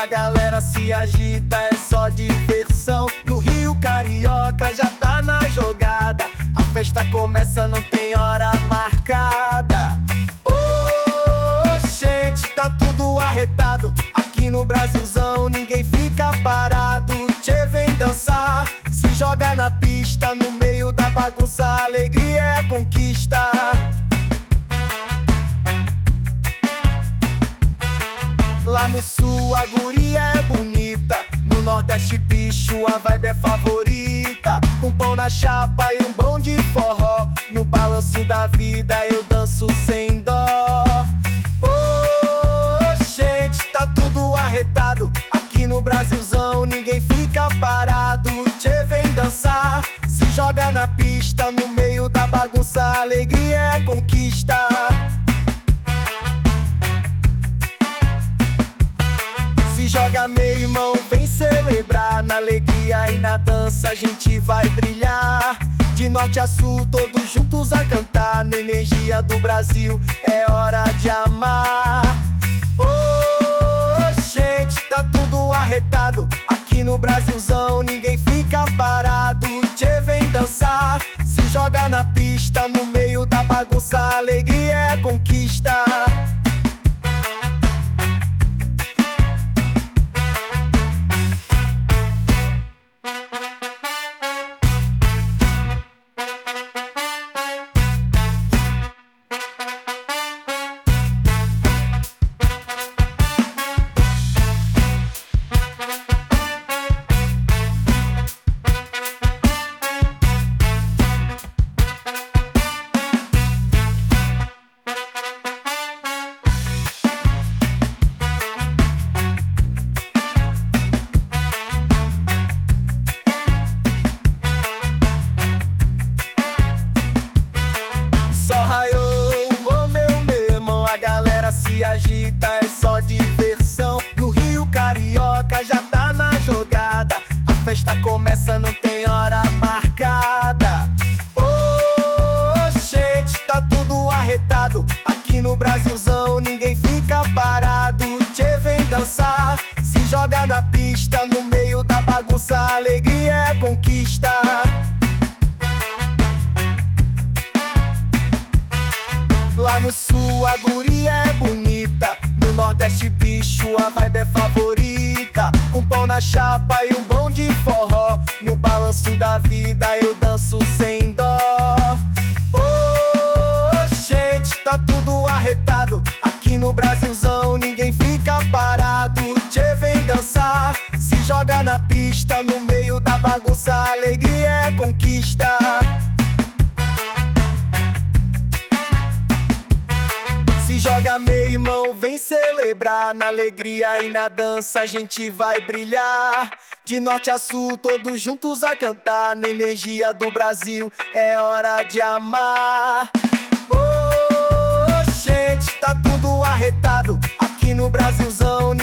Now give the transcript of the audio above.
a galera se agita, é só diversão. No Rio Carioca já tá na jogada, a festa começa, não tem hora marcada. Ô, gente, tá tudo arretado. Aqui no Brasilzão ninguém fica parado. Tchê, vem dançar, se joga na pista. No meio da bagunça, a alegria é conquista. Lá no sul a guria é bonita, no nordeste bicho a vibe é favorita. Com pão na chapa e um bom de forró, no balanço da vida eu danço sem dó. Ô, gente, tá tudo arretado. Aqui no Brasilzão ninguém fica parado. Tchê, vem dançar, se joga na pista. No meio da bagunça a alegria é conquista. Se joga, meu irmão, vem celebrar. Na alegria e na dança a gente vai brilhar. De norte a sul, todos juntos a cantar. Na energia do Brasil, é hora de amar. Ô, gente, tá tudo arretado. Aqui no Brasilzão ninguém fica parado. Tchê, vem dançar, se joga na pista. No meio da bagunça a alegria é conquista. Se agita, é só diversão. No Rio Carioca já tá na jogada, a festa começa, não tem hora marcada. Ô, gente, tá tudo arretado. Aqui no Brasilzão ninguém fica parado. Tchê, vem dançar, se joga na pista. No meio da bagunça a alegria é conquista. Lá no sul a guria é bonita, no nordeste bicho a vibe é favorita. Com pão na chapa e um bom de forró, no balanço da vida eu danço sem dó. Ô, gente, tá tudo arretado. Aqui no Brasilzão ninguém fica parado. Tchê, vem dançar, se joga na pista. No meio da bagunça a alegria é conquista. Se joga, meu irmão, vem celebrar. Na alegria e na dança a gente vai brilhar. De norte a sul, todos juntos a cantar. Na energia do Brasil, é hora de amar. Ô, gente, tá tudo arretado. Aqui no Brasilzão